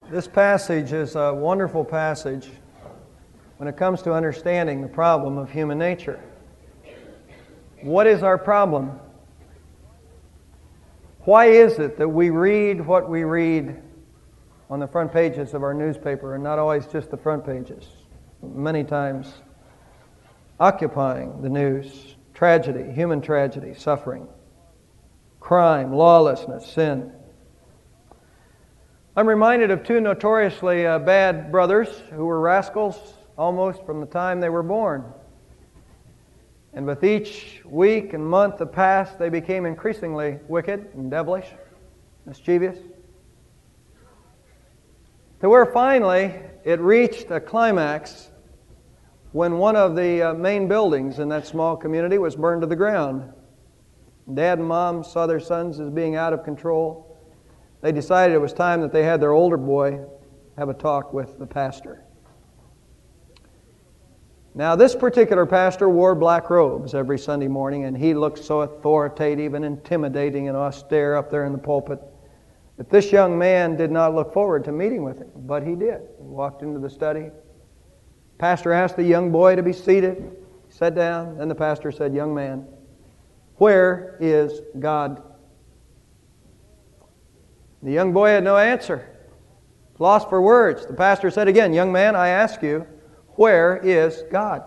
This passage is a wonderful passage when it comes to understanding the problem of human nature. What is our problem? Why is it that we read what we read on the front pages of our newspaper, and not always just the front pages, many times occupying the news? Tragedy, human tragedy, suffering, crime, lawlessness, sin. I'm reminded of two notoriously bad brothers who were rascals almost from the time they were born. And with each week and month that passed, they became increasingly wicked and devilish, mischievous, to where finally it reached a climax when one of the main buildings in that small community was burned to the ground. Dad and Mom saw their sons as being out of control. They decided it was time that they had their older boy have a talk with the pastor. Now, this particular pastor wore black robes every Sunday morning, and he looked so authoritative and intimidating and austere up there in the pulpit that this young man did not look forward to meeting with him, but he did. He walked into the study. Pastor asked the young boy to be seated. He sat down, and the pastor said, "Young man, where is God?" The young boy had no answer. Lost for words. The pastor said again, "Young man, I ask you, where is God?"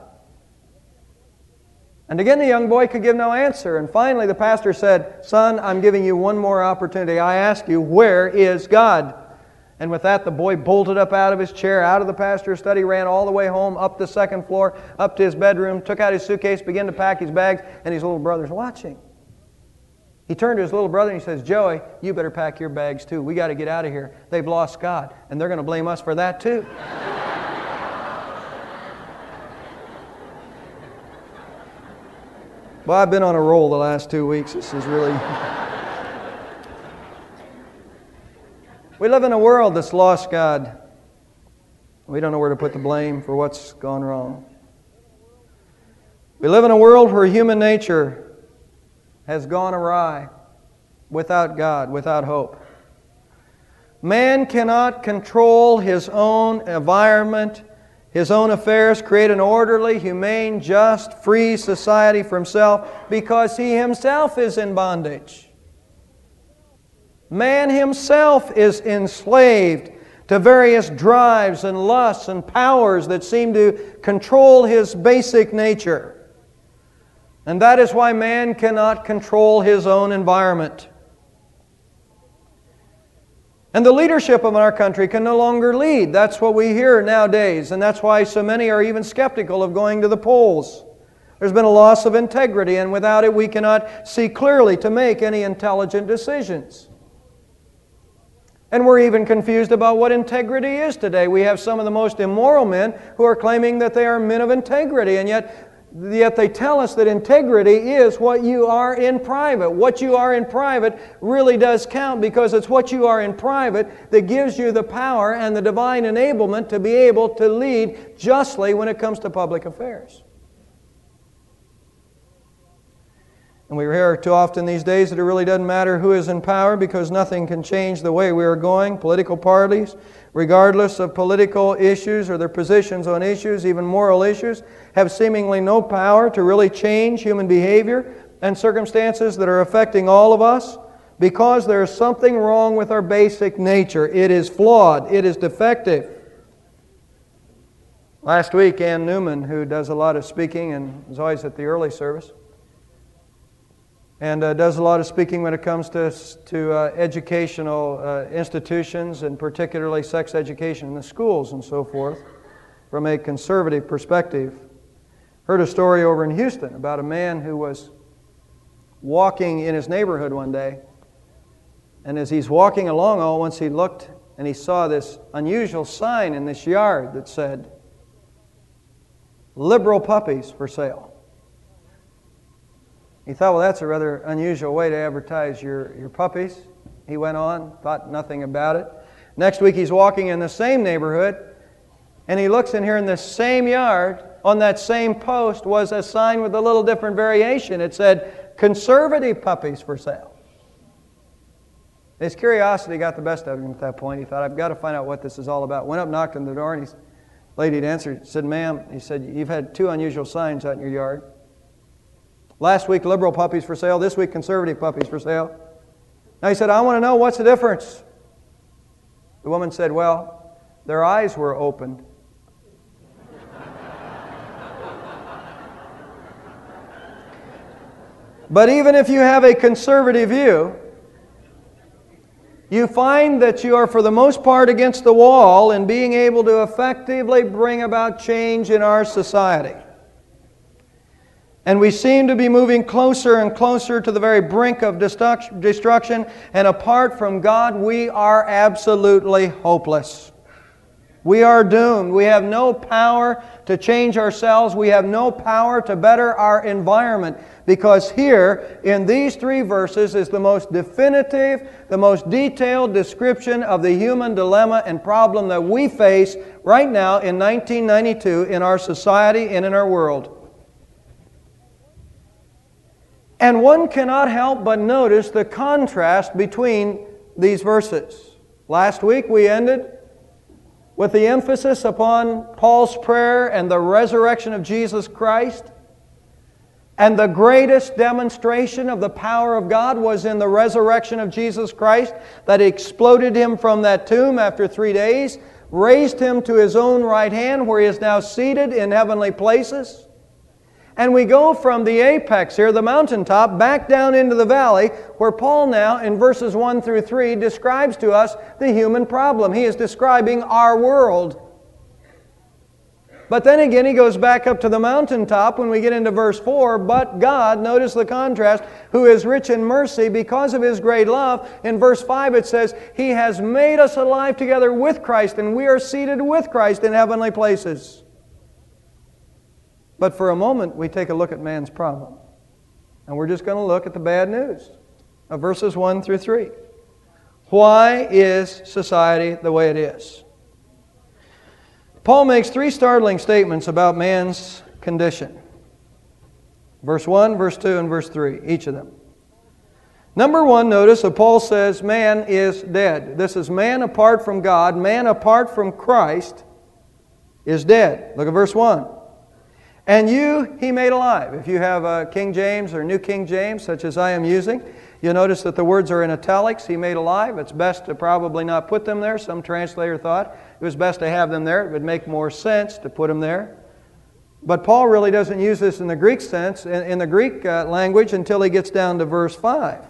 And again the young boy could give no answer. And finally the pastor said, "Son, I'm giving you one more opportunity. I ask you, where is God?" And with that the boy bolted up out of his chair, out of the pastor's study, ran all the way home, up the second floor, up to his bedroom, took out his suitcase, began to pack his bags, and his little brother's watching. He turned to his little brother and he says, "Joey, you better pack your bags too. We got to get out of here. They've lost God, and they're going to blame us for that too." Well, I've been on a roll the last 2 weeks. This is really... We live in a world that's lost God. We don't know where to put the blame for what's gone wrong. We live in a world where human nature has gone awry, without God, without hope. Man cannot control his own environment, his own affairs, create an orderly, humane, just, free society for himself, because he himself is in bondage. Man himself is enslaved to various drives and lusts and powers that seem to control his basic nature. And that is why man cannot control his own environment. And the leadership of our country can no longer lead. That's what we hear nowadays. And that's why so many are even skeptical of going to the polls. There's been a loss of integrity, and without it we cannot see clearly to make any intelligent decisions. And we're even confused about what integrity is today. We have some of the most immoral men who are claiming that they are men of integrity, and yet they tell us that integrity is what you are in private. What you are in private really does count, because it's what you are in private that gives you the power and the divine enablement to be able to lead justly when it comes to public affairs. And we hear too often these days that it really doesn't matter who is in power, because nothing can change the way we are going. Political parties, regardless of political issues or their positions on issues, even moral issues, have seemingly no power to really change human behavior and circumstances that are affecting all of us, because there is something wrong with our basic nature. It is flawed. It is defective. Last week, Ann Newman, who does a lot of speaking and is always at the early service, and does a lot of speaking when it comes to educational institutions, and particularly sex education in the schools and so forth, from a conservative perspective. Heard a story over in Houston about a man who was walking in his neighborhood one day, and as he's walking along, all once he looked and he saw this unusual sign in this yard that said, "Liberal puppies for sale." He thought, well, that's a rather unusual way to advertise your puppies. He went on, thought nothing about it. Next week he's walking in the same neighborhood, and he looks in here in the same yard. On that same post was a sign with a little different variation. It said, "Conservative puppies for sale." His curiosity got the best of him at that point. He thought, I've got to find out what this is all about. Went up, knocked on the door, and the lady had answered, said, ma'am, he said, you've had 2 unusual signs out in your yard. Last week, liberal puppies for sale. This week, conservative puppies for sale. Now he said, I want to know, what's the difference? The woman said, well, their eyes were opened. But even if you have a conservative view, you find that you are for the most part against the wall in being able to effectively bring about change in our society. And we seem to be moving closer and closer to the very brink of destruction, and apart from God, we are absolutely hopeless. We are doomed. We have no power to change ourselves. We have no power to better our environment, because here in these 3 verses is the most definitive, the most detailed description of the human dilemma and problem that we face right now in 1992 in our society and in our world. And one cannot help but notice the contrast between these verses. Last week we ended with the emphasis upon Paul's prayer and the resurrection of Jesus Christ. And the greatest demonstration of the power of God was in the resurrection of Jesus Christ, that exploded Him from that tomb after 3 days, raised Him to His own right hand, where He is now seated in heavenly places. And we go from the apex here, the mountaintop, back down into the valley, where Paul now, in verses 1 through 3, describes to us the human problem. He is describing our world. But then again, he goes back up to the mountaintop when we get into verse 4. But God, notice the contrast, who is rich in mercy because of His great love. In verse 5 it says, He has made us alive together with Christ, and we are seated with Christ in heavenly places. But for a moment, we take a look at man's problem. And we're just going to look at the bad news of verses 1 through 3. Why is society the way it is? Paul makes 3 startling statements about man's condition. Verse 1, verse 2, and verse 3, each of them. Number 1, notice that Paul says man is dead. This is man apart from God. Man apart from Christ is dead. Look at verse 1. And you He made alive. If you have a King James or New King James, such as I am using, you'll notice that the words are in italics, He made alive. It's best to probably not put them there. Some translator thought it was best to have them there. It would make more sense to put them there. But Paul really doesn't use this in the Greek sense, in the Greek language, until he gets down to verse 5,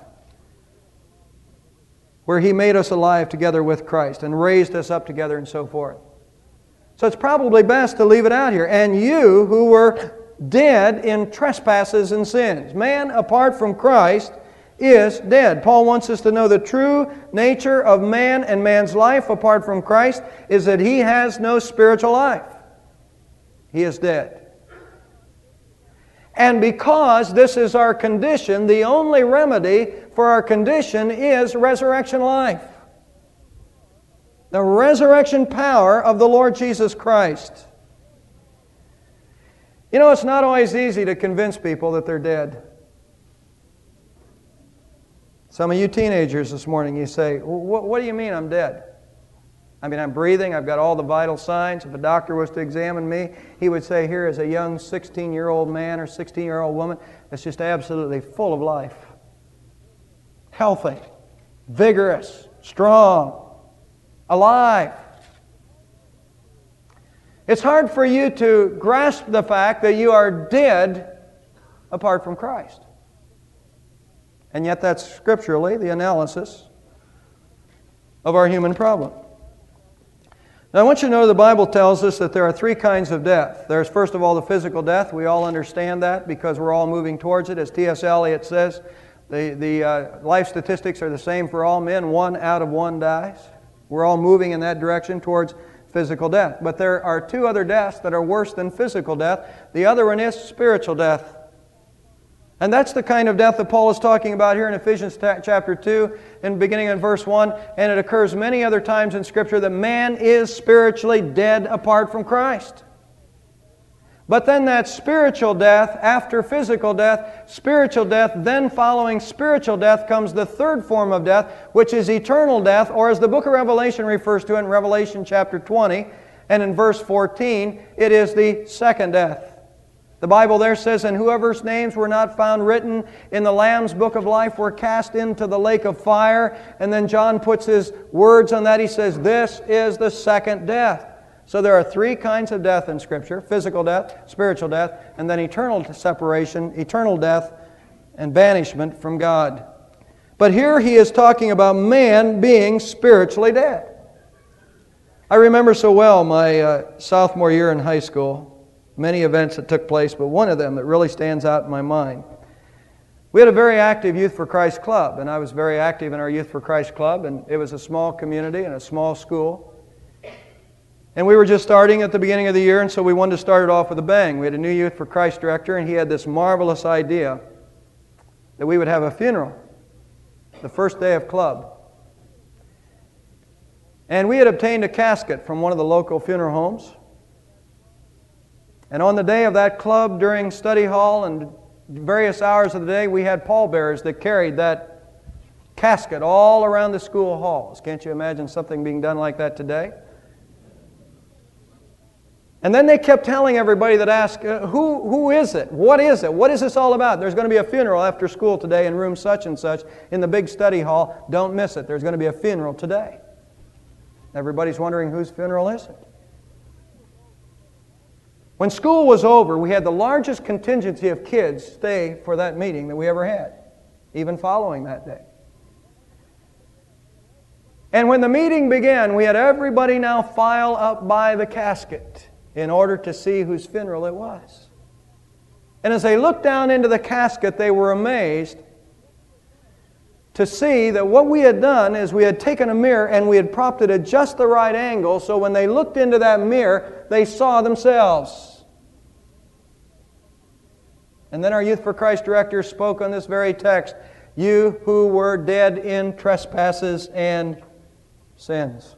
where He made us alive together with Christ and raised us up together and so forth. So it's probably best to leave it out here. And you who were dead in trespasses and sins. Man apart from Christ is dead. Paul wants us to know the true nature of man and man's life apart from Christ is that he has no spiritual life. He is dead. And because this is our condition, the only remedy for our condition is resurrection life. The resurrection power of the Lord Jesus Christ. You know, it's not always easy to convince people that they're dead. Some of you teenagers this morning, you say, what do you mean I'm dead? I mean, I'm breathing, I've got all the vital signs. If a doctor was to examine me, he would say, here is a young 16-year-old man or 16-year-old woman that's just absolutely full of life. Healthy, vigorous, strong, alive. It's hard for you to grasp the fact that you are dead apart from Christ. And yet that's scripturally the analysis of our human problem. Now I want you to know the Bible tells us that there are 3 kinds of death. There's first of all the physical death. We all understand that because we're all moving towards it. As T.S. Eliot says, the life statistics are the same for all men. 1 out of 1 dies. We're all moving in that direction towards physical death. But there are 2 other deaths that are worse than physical death. The other one is spiritual death. And that's the kind of death that Paul is talking about here in Ephesians chapter 2, and beginning in verse 1. And it occurs many other times in Scripture that man is spiritually dead apart from Christ. But then that spiritual death, after physical death, spiritual death, then following spiritual death comes the third form of death, which is eternal death, or as the book of Revelation refers to it in Revelation chapter 20, and in verse 14, it is the second death. The Bible there says, "And whoever's names were not found written in the Lamb's book of life were cast into the lake of fire." And then John puts his words on that. He says, "This is the second death." So there are three kinds of death in Scripture: physical death, spiritual death, and then eternal separation, eternal death, and banishment from God. But here he is talking about man being spiritually dead. I remember so well my sophomore year in high school. Many events that took place, but one of them that really stands out in my mind. We had a very active Youth for Christ club, and I was very active in our Youth for Christ club, and it was a small community and a small school. And we were just starting at the beginning of the year, and so we wanted to start it off with a bang. We had a new Youth for Christ director, and he had this marvelous idea that we would have a funeral the first day of club. And we had obtained a casket from one of the local funeral homes. And on the day of that club, during study hall and various hours of the day, we had pallbearers that carried that casket all around the school halls. Can't you imagine something being done like that today? And then they kept telling everybody that asked, who is it? What is it? What is this all about? There's going to be a funeral after school today in room such and such in the big study hall. Don't miss it. There's going to be a funeral today. Everybody's wondering, whose funeral is it? When school was over, we had the largest contingency of kids stay for that meeting that we ever had, even following that day. And when the meeting began, we had everybody now file up by the casket in order to see whose funeral it was. And as they looked down into the casket, they were amazed to see that what we had done is we had taken a mirror and we had propped it at just the right angle, so when they looked into that mirror, they saw themselves. And then our Youth for Christ director spoke on this very text, "You who were dead in trespasses and sins."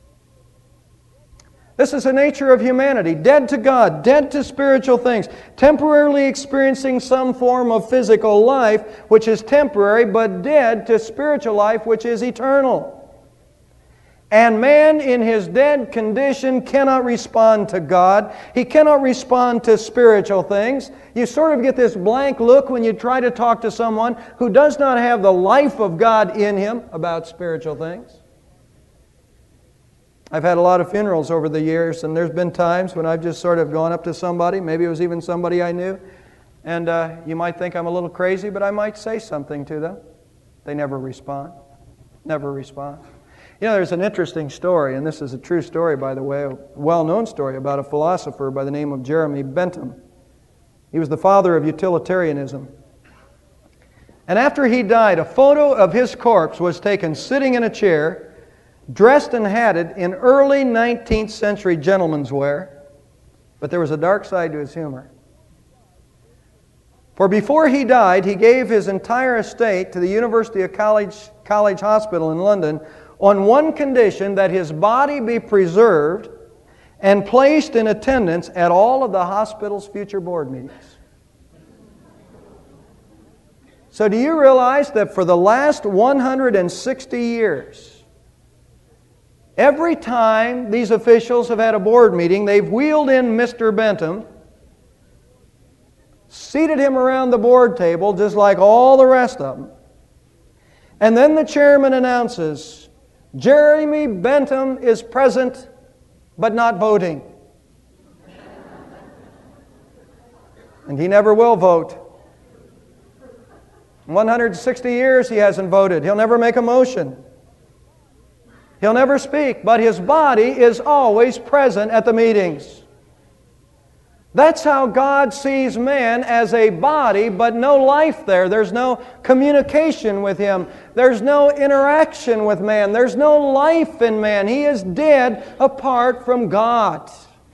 This is the nature of humanity, dead to God, dead to spiritual things, temporarily experiencing some form of physical life, which is temporary, but dead to spiritual life, which is eternal. And man in his dead condition cannot respond to God. He cannot respond to spiritual things. You sort of get this blank look when you try to talk to someone who does not have the life of God in him about spiritual things. I've had a lot of funerals over the years, and there's been times when I've just sort of gone up to somebody, maybe it was even somebody I knew, and you might think I'm a little crazy, but I might say something to them. They never respond. Never respond. You know, there's an interesting story, and this is a true story, by the way, a well-known story about a philosopher by the name of Jeremy Bentham. He was the father of utilitarianism. And after he died, a photo of his corpse was taken sitting in a chair, dressed and hatted in early 19th century gentleman's wear, but there was a dark side to his humor. For before he died, he gave his entire estate to the University of College Hospital in London on one condition, that his body be preserved and placed in attendance at all of the hospital's future board meetings. So do you realize that for the last 160 years, every time these officials have had a board meeting, they've wheeled in Mr. Bentham, seated him around the board table just like all the rest of them, and then the chairman announces, "Jeremy Bentham is present, but not voting." And he never will vote. In 160 years he hasn't voted. He'll never make a motion. He'll never speak, but his body is always present at the meetings. That's how God sees man, as a body, but no life there. There's no communication with Him. There's no interaction with man. There's no life in man. He is dead apart from God.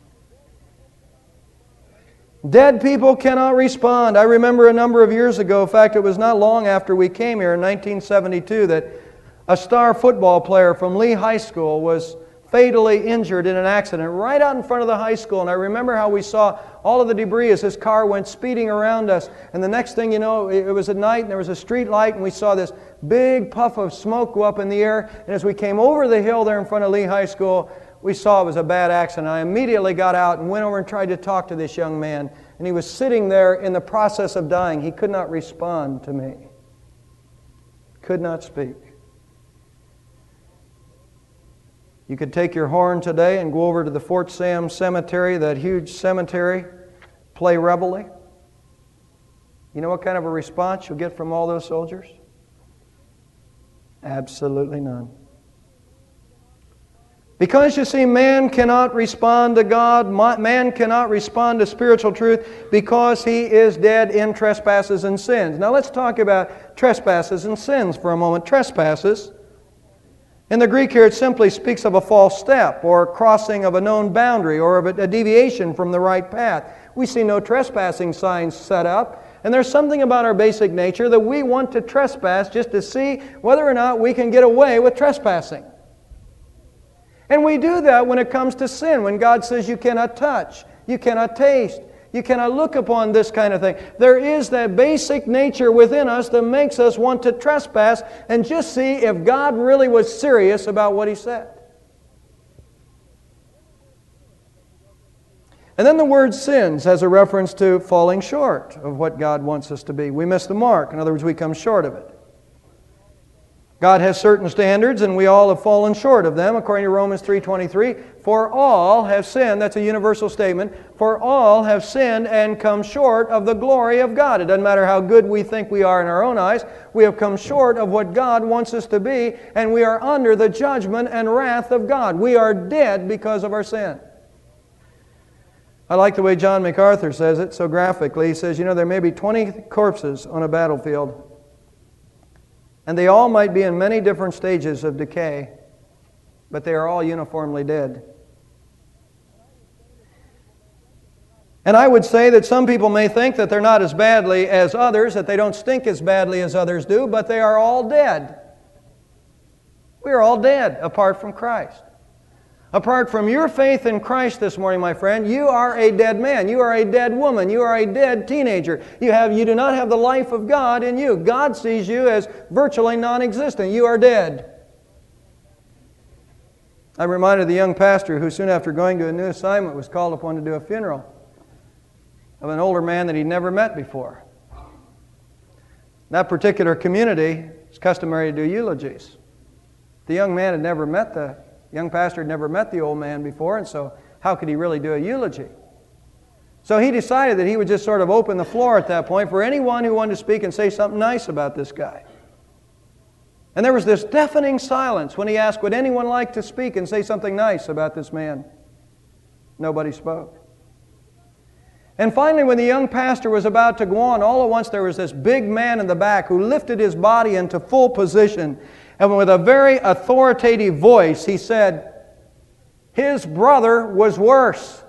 Dead people cannot respond. I remember a number of years ago, in fact, it was not long after we came here in 1972, that a star football player from Lee High School was fatally injured in an accident right out in front of the high school. And I remember how we saw all of the debris as his car went speeding around us. And the next thing you know, it was at night and there was a street light and we saw this big puff of smoke go up in the air. And as we came over the hill there in front of Lee High School, we saw it was a bad accident. I immediately got out and went over and tried to talk to this young man. And he was sitting there in the process of dying. He could not respond to me. Could not speak. You could take your horn today and go over to the Fort Sam Cemetery, that huge cemetery, play reveille. You know what kind of a response you'll get from all those soldiers? Absolutely none. Because you see, man cannot respond to God, man cannot respond to spiritual truth because he is dead in trespasses and sins. Now let's talk about trespasses and sins for a moment. Trespasses. In the Greek here, it simply speaks of a false step or crossing of a known boundary or of a deviation from the right path. We see no trespassing signs set up, and there's something about our basic nature that we want to trespass just to see whether or not we can get away with trespassing. And we do that when it comes to sin, when God says you cannot touch, you cannot taste, you cannot look upon this kind of thing. There is that basic nature within us that makes us want to trespass and just see if God really was serious about what He said. And then the word sins has a reference to falling short of what God wants us to be. We miss the mark. In other words, we come short of it. God has certain standards, and we all have fallen short of them, according to Romans 3:23. For all have sinned, that's a universal statement, for all have sinned and come short of the glory of God. It doesn't matter how good we think we are in our own eyes, we have come short of what God wants us to be, and we are under the judgment and wrath of God. We are dead because of our sin. I like the way John MacArthur says it so graphically. He says, there may be 20 corpses on a battlefield, and they all might be in many different stages of decay, but they are all uniformly dead. And I would say that some people may think that they're not as badly as others, that they don't stink as badly as others do, but they are all dead. We are all dead apart from Christ. Apart from your faith in Christ this morning, my friend, you are a dead man. You are a dead woman. You are a dead teenager. You do not have the life of God in you. God sees you as virtually non-existent. You are dead. I'm reminded of the young pastor who soon after going to a new assignment was called upon to do a funeral of an older man that he'd never met before. In that particular community, it's customary to do eulogies. The young pastor had never met the old man before, and so how could he really do a eulogy? So he decided that he would just sort of open the floor at that point for anyone who wanted to speak and say something nice about this guy. And there was this deafening silence when he asked, would anyone like to speak and say something nice about this man? Nobody spoke. And finally, when the young pastor was about to go on, all at once there was this big man in the back who lifted his body into full position. And with a very authoritative voice, he said, his brother was worse.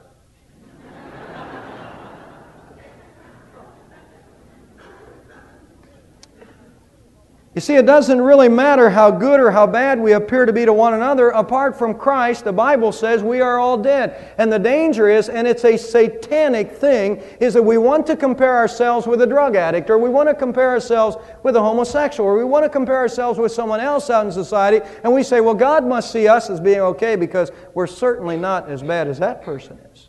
You see, it doesn't really matter how good or how bad we appear to be to one another. Apart from Christ, the Bible says we are all dead. And the danger is, and it's a satanic thing, is that we want to compare ourselves with a drug addict, or we want to compare ourselves with a homosexual, or we want to compare ourselves with someone else out in society, and we say, well, God must see us as being okay because we're certainly not as bad as that person is.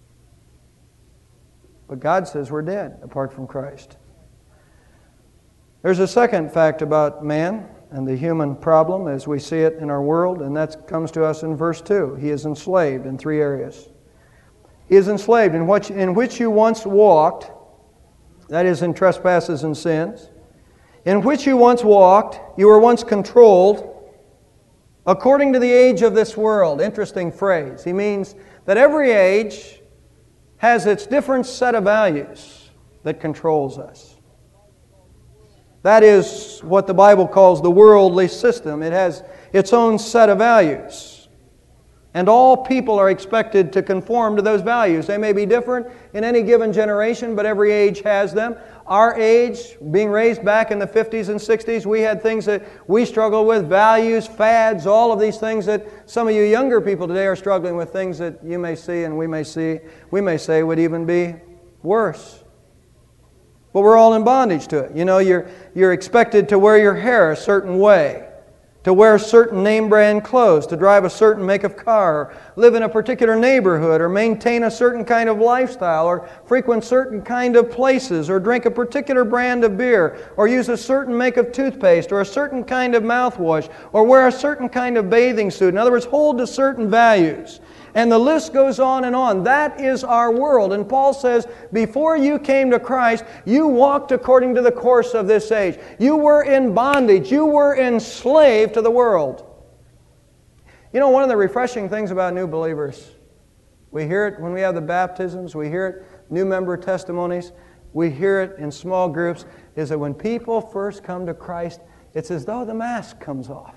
But God says we're dead apart from Christ. There's a second fact about man and the human problem as we see it in our world, and that comes to us in verse 2. He is enslaved in three areas. He is enslaved in which you once walked, that is, in trespasses and sins. In which you once walked, you were once controlled according to the age of this world. Interesting phrase. He means that every age has its different set of values that controls us. That is what the Bible calls the worldly system. It has its own set of values. And all people are expected to conform to those values. They may be different in any given generation, but every age has them. our age, being raised back in the 50s and 60s, we had things that we struggled with, values, fads, all of these things that some of you younger people today are struggling with, things that you may see and we may say would even be worse. But we're all in bondage to it. You know, you're expected to wear your hair a certain way, to wear certain name brand clothes, to drive a certain make of car, or live in a particular neighborhood, or maintain a certain kind of lifestyle, or frequent certain kind of places, or drink a particular brand of beer, or use a certain make of toothpaste, or a certain kind of mouthwash, or wear a certain kind of bathing suit. In other words, hold to certain values. And the list goes on and on. That is our world. And Paul says, before you came to Christ, you walked according to the course of this age. You were in bondage. You were enslaved to the world. You know, one of the refreshing things about new believers, we hear it when we have the baptisms, we hear it new member testimonies, we hear it in small groups, is that when people first come to Christ, it's as though the mask comes off.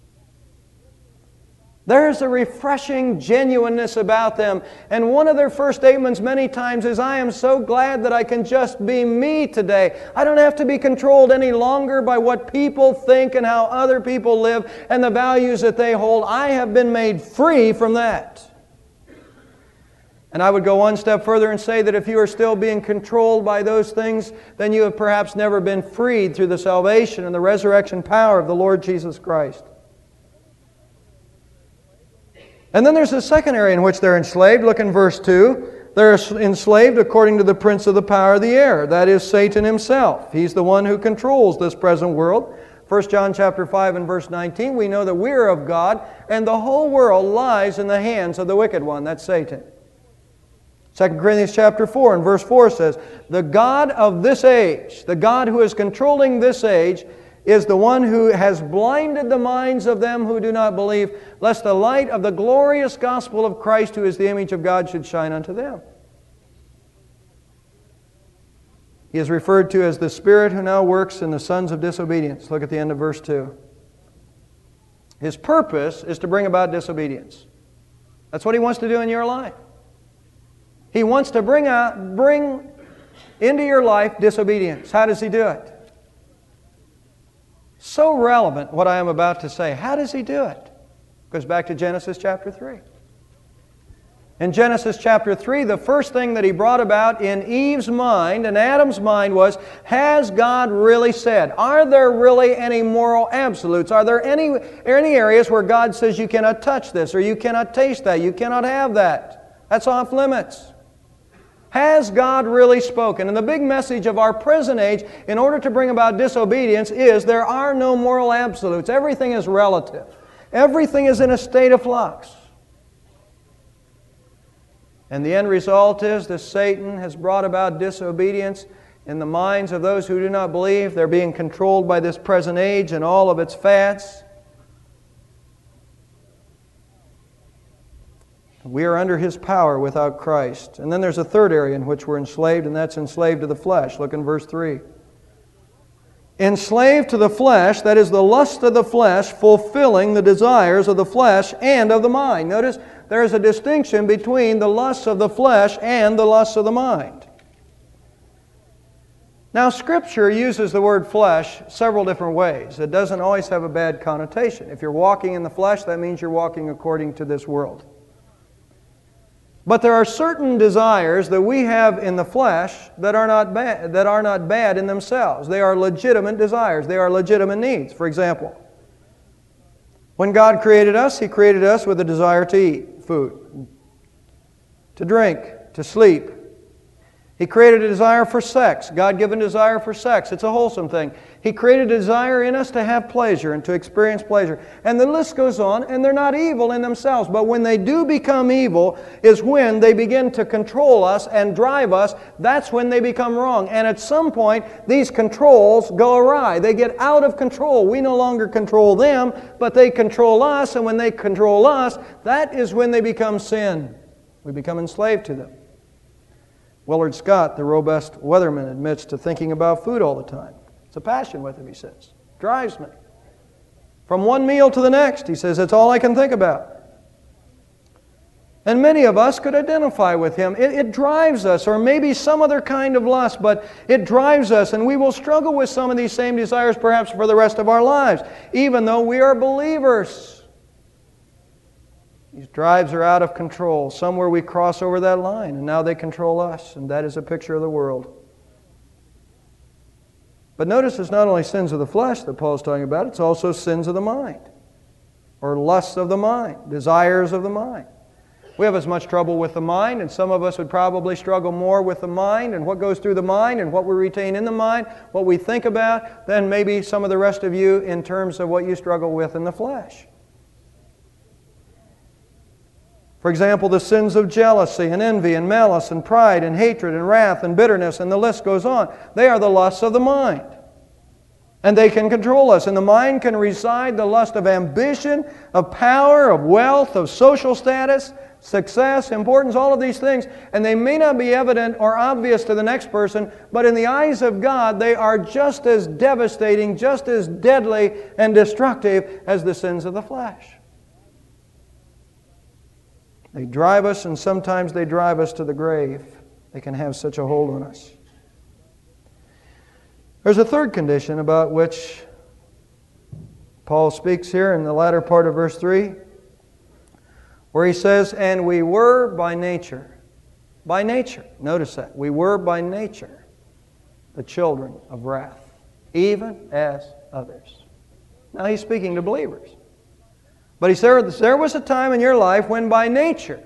There's a refreshing genuineness about them. And one of their first statements many times is, I am so glad that I can just be me today. I don't have to be controlled any longer by what people think and how other people live and the values that they hold. I have been made free from that. And I would go one step further and say that if you are still being controlled by those things, then you have perhaps never been freed through the salvation and the resurrection power of the Lord Jesus Christ. And then there's a second area in which they're enslaved. Look in verse 2. They're enslaved according to the prince of the power of the air. That is Satan himself. He's the one who controls this present world. 1 John chapter 5 and verse 19, we know that we're of God, and the whole world lies in the hands of the wicked one. That's Satan. 2 Corinthians chapter 4 and verse 4 says, the God of this age, the God who is controlling this age, is the one who has blinded the minds of them who do not believe, lest the light of the glorious gospel of Christ, who is the image of God, should shine unto them. He is referred to as the Spirit who now works in the sons of disobedience. Look at the end of verse 2. His purpose is to bring about disobedience. That's what He wants to do in your life. He wants to bring into your life disobedience. How does He do it? So relevant what I am about to say. How does He do it? Goes back to Genesis chapter 3. In Genesis chapter 3, the first thing that He brought about in Eve's mind and Adam's mind was, has God really said? Are there really any moral absolutes? Are there any areas where God says you cannot touch this, or you cannot taste that, you cannot have that? That's off limits. Has God really spoken? And the big message of our present age, in order to bring about disobedience, is there are no moral absolutes. Everything is relative. Everything is in a state of flux. And the end result is that Satan has brought about disobedience in the minds of those who do not believe. They're being controlled by this present age and all of its fads. We are under His power without Christ. And then there's a third area in which we're enslaved, and that's enslaved to the flesh. Look in verse 3. Enslaved to the flesh, that is the lust of the flesh, fulfilling the desires of the flesh and of the mind. Notice there is a distinction between the lusts of the flesh and the lusts of the mind. Now, Scripture uses the word flesh several different ways. It doesn't always have a bad connotation. If you're walking in the flesh, that means you're walking according to this world. But there are certain desires that we have in the flesh that are not bad in themselves. They are legitimate desires. They are legitimate needs. For example, when God created us, He created us with a desire to eat food, to drink, to sleep. He created a desire for sex, God-given desire for sex. It's a wholesome thing. He created a desire in us to have pleasure and to experience pleasure. And the list goes on, and they're not evil in themselves. But when they do become evil is when they begin to control us and drive us. That's when they become wrong. And at some point, these controls go awry. They get out of control. We no longer control them, but they control us. And when they control us, that is when they become sin. We become enslaved to them. Willard Scott, the robust weatherman, admits to thinking about food all the time. It's a passion with him, he says. Drives me. From one meal to the next, he says, it's all I can think about. And many of us could identify with him. It drives us, or maybe some other kind of lust, but it drives us, and we will struggle with some of these same desires perhaps for the rest of our lives, even though we are believers. These drives are out of control. Somewhere we cross over that line, and now they control us, and that is a picture of the world. But notice it's not only sins of the flesh that Paul's talking about, it's also sins of the mind, or lusts of the mind, desires of the mind. We have as much trouble with the mind, and some of us would probably struggle more with the mind and what goes through the mind and what we retain in the mind, what we think about, than maybe some of the rest of you in terms of what you struggle with in the flesh. For example, the sins of jealousy and envy and malice and pride and hatred and wrath and bitterness, and the list goes on. They are the lusts of the mind. And they can control us. In the mind can reside the lust of ambition, of power, of wealth, of social status, success, importance, all of these things. And they may not be evident or obvious to the next person, but in the eyes of God, they are just as devastating, just as deadly and destructive as the sins of the flesh. They drive us, and sometimes they drive us to the grave. They can have such a hold on us. There's a third condition about which Paul speaks here in the latter part of verse 3, where he says, and we were by nature. By nature. Notice that. We were by nature the children of wrath, even as others. Now he's speaking to believers. But he said, there was a time in your life when by nature,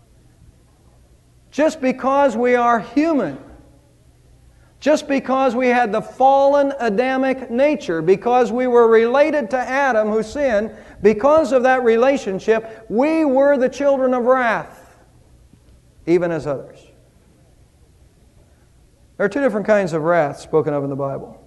just because we are human, just because we had the fallen Adamic nature, because we were related to Adam who sinned, because of that relationship, we were the children of wrath, even as others. There are two different kinds of wrath spoken of in the Bible.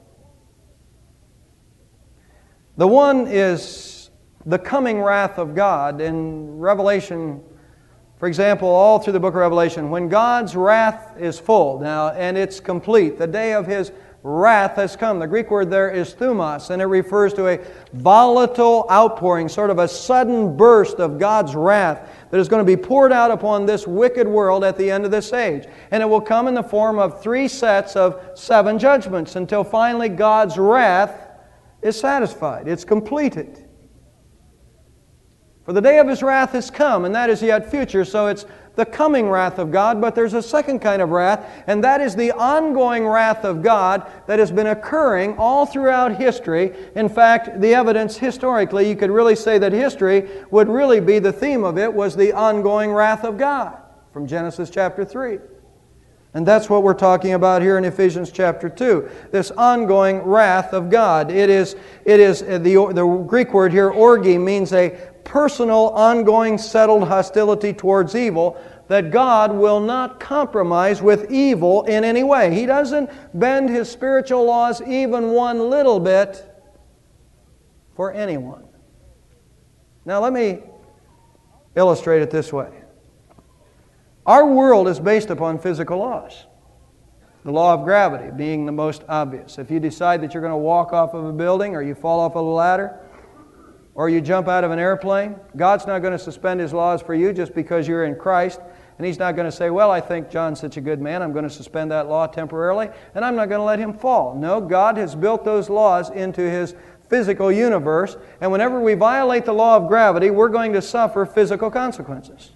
The one is the coming wrath of God in Revelation. For example, all through the book of Revelation, when God's wrath is full now, and it's complete, the day of His wrath has come. The Greek word there is thumos, and it refers to a volatile outpouring, sort of a sudden burst of God's wrath that is going to be poured out upon this wicked world at the end of this age. And it will come in the form of 3 sets of 7 judgments until finally God's wrath is satisfied. It's completed. For the day of His wrath has come, and that is yet future, so it's the coming wrath of God. But there's a second kind of wrath, and that is the ongoing wrath of God that has been occurring all throughout history. In fact, the evidence historically, you could really say that history would really be the theme of it, was the ongoing wrath of God from Genesis chapter 3. And that's what we're talking about here in Ephesians chapter 2. This ongoing wrath of God. It is the Greek word here, orgi, means a personal, ongoing, settled hostility towards evil, that God will not compromise with evil in any way. He doesn't bend His spiritual laws even one little bit for anyone. Now let me illustrate it this way. Our world is based upon physical laws. The law of gravity being the most obvious. If you decide that you're going to walk off of a building, or you fall off of a ladder, or you jump out of an airplane, God's not going to suspend His laws for you just because you're in Christ. And He's not going to say, well, I think John's such a good man, I'm going to suspend that law temporarily, and I'm not going to let him fall. No, God has built those laws into His physical universe, and whenever we violate the law of gravity, we're going to suffer physical consequences.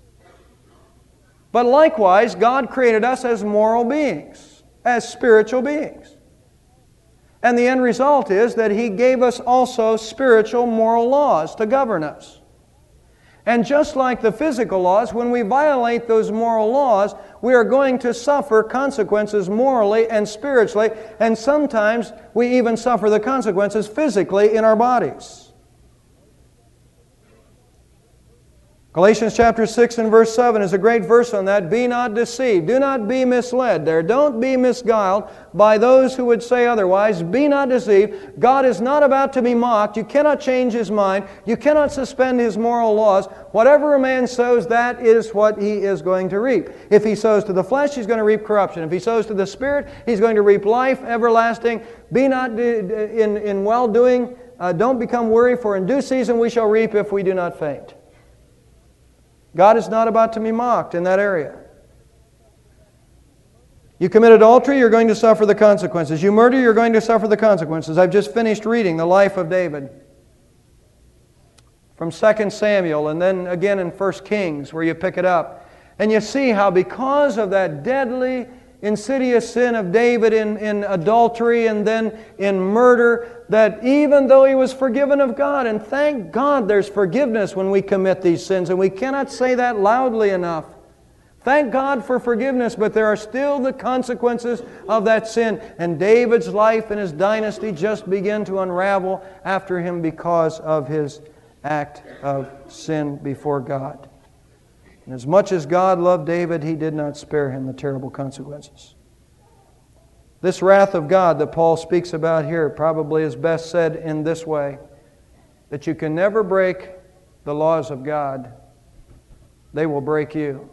But likewise, God created us as moral beings, as spiritual beings. And the end result is that He gave us also spiritual moral laws to govern us. And just like the physical laws, when we violate those moral laws, we are going to suffer consequences morally and spiritually, and sometimes we even suffer the consequences physically in our bodies. Galatians chapter 6 and verse 7 is a great verse on that. Be not deceived. Do not be misled. There, don't be misguiled by those who would say otherwise. Be not deceived. God is not about to be mocked. You cannot change His mind. You cannot suspend His moral laws. Whatever a man sows, that is what he is going to reap. If he sows to the flesh, he's going to reap corruption. If he sows to the Spirit, he's going to reap life everlasting. Be not in well-doing. Don't become weary, for in due season we shall reap if we do not faint. God is not about to be mocked in that area. You commit adultery, you're going to suffer the consequences. You murder, you're going to suffer the consequences. I've just finished reading the life of David from 2 Samuel and then again in 1 Kings where you pick it up. And you see how because of that deadly, insidious sin of David in adultery and then in murder, that even though he was forgiven of God, and thank God there's forgiveness when we commit these sins, and we cannot say that loudly enough. Thank God for forgiveness, but there are still the consequences of that sin. And David's life and his dynasty just begin to unravel after him because of his act of sin before God. And as much as God loved David, He did not spare him the terrible consequences. This wrath of God that Paul speaks about here probably is best said in this way, that you can never break the laws of God. They will break you.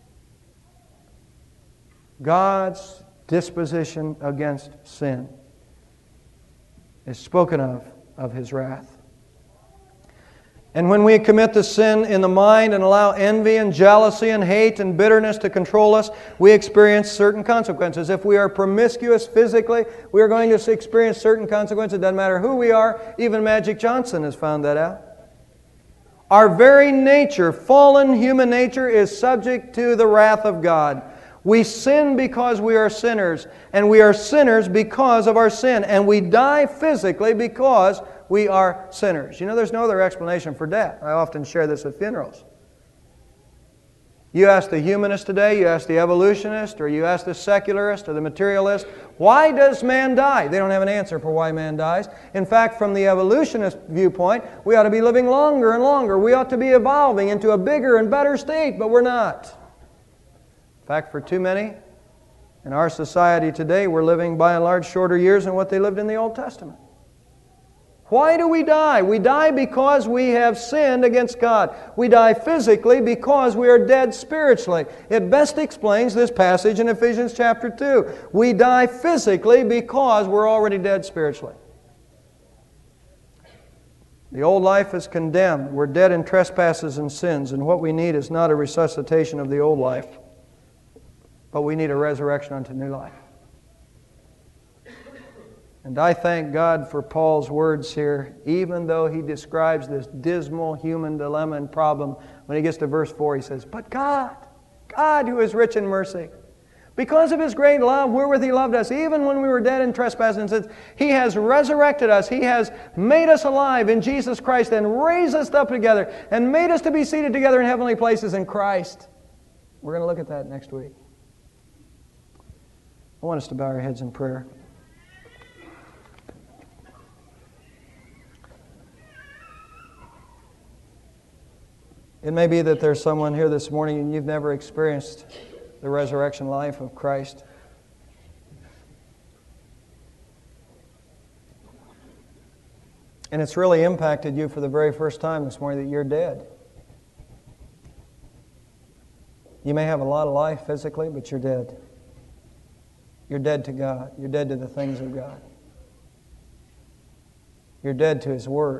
God's disposition against sin is spoken of His wrath. And when we commit the sin in the mind and allow envy and jealousy and hate and bitterness to control us, we experience certain consequences. If we are promiscuous physically, we are going to experience certain consequences. It doesn't matter who we are. Even Magic Johnson has found that out. Our very nature, fallen human nature, is subject to the wrath of God. We sin because we are sinners, and we are sinners because of our sin, and we die physically because we are sinners. You know, there's no other explanation for death. I often share this at funerals. You ask the humanist today, you ask the evolutionist, or you ask the secularist or the materialist, why does man die? They don't have an answer for why man dies. In fact, from the evolutionist viewpoint, we ought to be living longer and longer. We ought to be evolving into a bigger and better state, but we're not. In fact, for too many in our society today, we're living by and large shorter years than what they lived in the Old Testament. Why do we die? We die because we have sinned against God. We die physically because we are dead spiritually. It best explains this passage in Ephesians chapter 2. We die physically because we're already dead spiritually. The old life is condemned. We're dead in trespasses and sins, and what we need is not a resuscitation of the old life, but we need a resurrection unto new life. And I thank God for Paul's words here, even though he describes this dismal human dilemma and problem. When he gets to verse 4, he says, "But God who is rich in mercy, because of His great love, wherewith He loved us, even when we were dead in trespasses and sins, He has resurrected us. He has made us alive in Jesus Christ and raised us up together and made us to be seated together in heavenly places in Christ." We're going to look at that next week. I want us to bow our heads in prayer. It may be that there's someone here this morning and you've never experienced the resurrection life of Christ. And it's really impacted you for the very first time this morning that you're dead. You may have a lot of life physically, but you're dead. You're dead to God. You're dead to the things of God. You're dead to His Word.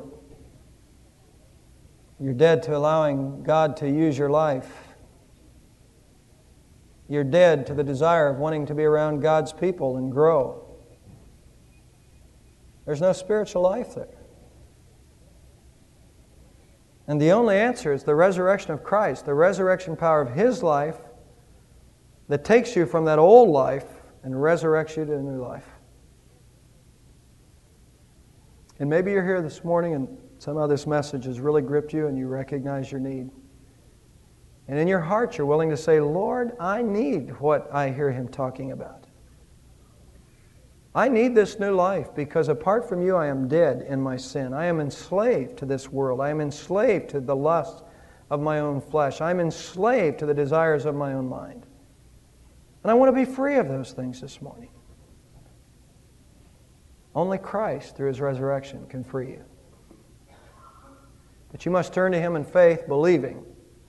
You're dead to allowing God to use your life. You're dead to the desire of wanting to be around God's people and grow. There's no spiritual life there. And the only answer is the resurrection of Christ, the resurrection power of His life that takes you from that old life and resurrects you to a new life. And maybe you're here this morning and somehow this message has really gripped you and you recognize your need. And in your heart you're willing to say, "Lord, I need what I hear Him talking about. I need this new life because apart from You I am dead in my sin. I am enslaved to this world. I am enslaved to the lust of my own flesh. I am enslaved to the desires of my own mind. And I want to be free of those things this morning." Only Christ, through His resurrection, can free you. But you must turn to Him in faith, believing,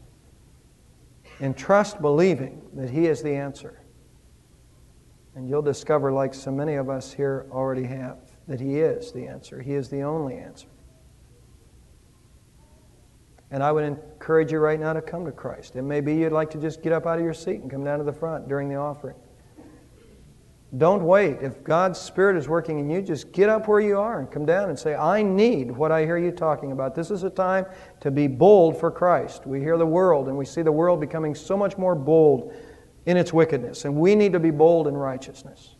in trust, believing that He is the answer. And you'll discover, like so many of us here already have, that He is the answer. He is the only answer. And I would encourage you right now to come to Christ. It may be you'd like to just get up out of your seat and come down to the front during the offering. Don't wait. If God's Spirit is working in you, just get up where you are and come down and say, I need what I hear you talking about. This is a time to be bold for Christ. We hear the world, and we see the world becoming so much more bold in its wickedness. And we need to be bold in righteousness.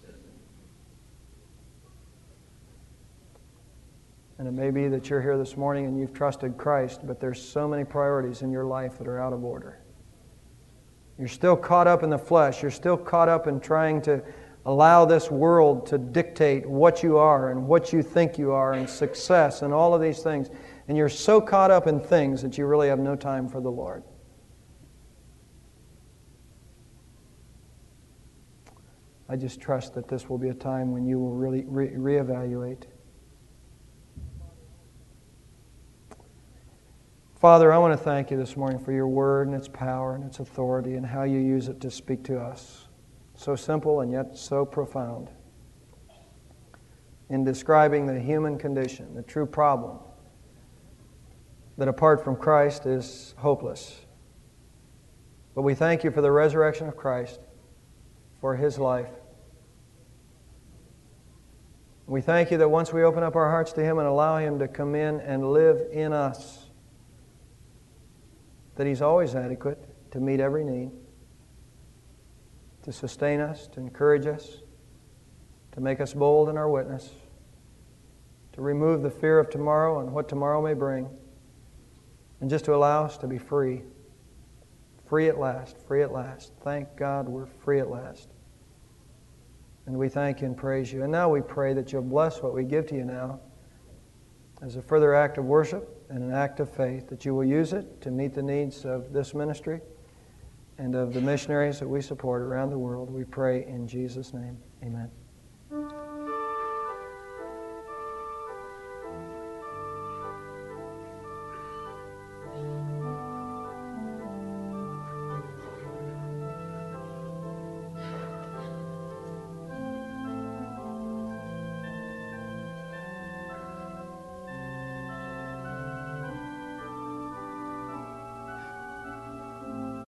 And it may be that you're here this morning and you've trusted Christ, but there's so many priorities in your life that are out of order. You're still caught up in the flesh. You're still caught up in trying to allow this world to dictate what you are and what you think you are and success and all of these things. And you're so caught up in things that you really have no time for the Lord. I just trust that this will be a time when you will really reevaluate. Father, I want to thank you this morning for your word and its power and its authority and how you use it to speak to us. So simple and yet so profound in describing the human condition, the true problem that apart from Christ is hopeless. But we thank you for the resurrection of Christ, for His life. We thank you that once we open up our hearts to Him and allow Him to come in and live in us, that He's always adequate to meet every need, to sustain us, to encourage us, to make us bold in our witness, to remove the fear of tomorrow and what tomorrow may bring, and just to allow us to be free. Free at last, free at last. Thank God we're free at last. And we thank you and praise you. And now we pray that you'll bless what we give to you now as a further act of worship and an act of faith, that you will use it to meet the needs of this ministry and of the missionaries that we support around the world. We pray in Jesus' name. Amen.